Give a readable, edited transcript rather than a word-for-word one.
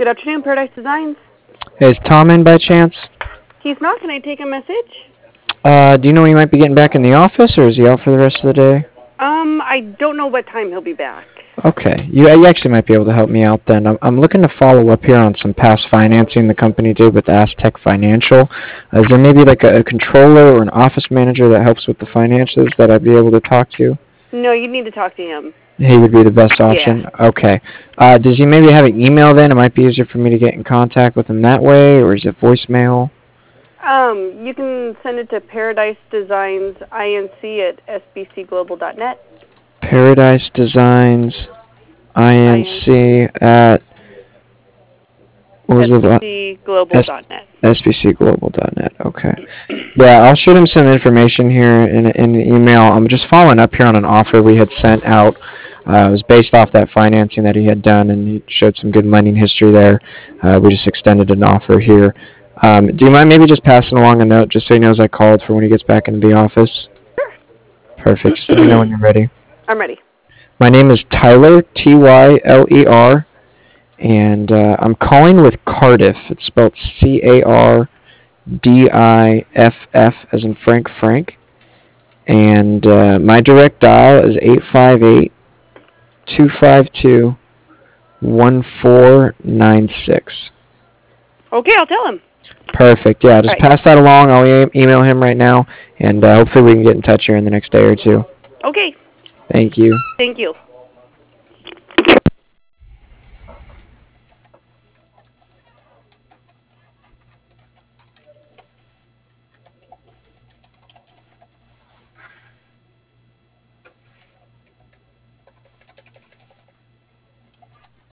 Good afternoon, Paradise Designs. Is Tom in by chance? He's not. Can I take a message? Do you know when he might be getting back in the office, or is he out for the rest of the day? I don't know what time he'll be back. Okay, you actually might be able to help me out then. I'm looking to follow up here on some past financing the company did with Aztec Financial. Is there maybe like a controller or an office manager that helps with the finances that I'd be able to talk to? No, you need to talk to him. He would be the best Yeah. option? Okay. Does he maybe have an email then? It might be easier for me to get in contact with him that way, or is it voicemail? You can send it to Paradise Designs Inc. at sbcglobal.net. Paradise Designs Inc. at what was it? sbcglobal.net. sbcglobal.net. Okay. Yeah, I'll shoot him some information here in an email. I'm just following up here on an offer we had sent out. It was based off that financing that he had done, and he showed some good lending history there. We just extended an offer here. Do you mind maybe just passing along a note just so he knows I called for when he gets back into the office? Sure. Perfect. Just let me know when you're ready. I'm ready. My name is Tyler, Tyler, and I'm calling with Cardiff. It's spelled Cardiff as in Frank. And my direct dial is 858-252-1496. Okay, I'll tell him. Perfect. Yeah, just Right. pass that along. I'll email him right now, and hopefully we can get in touch here in the next day or two. Okay. Thank you. Thank you.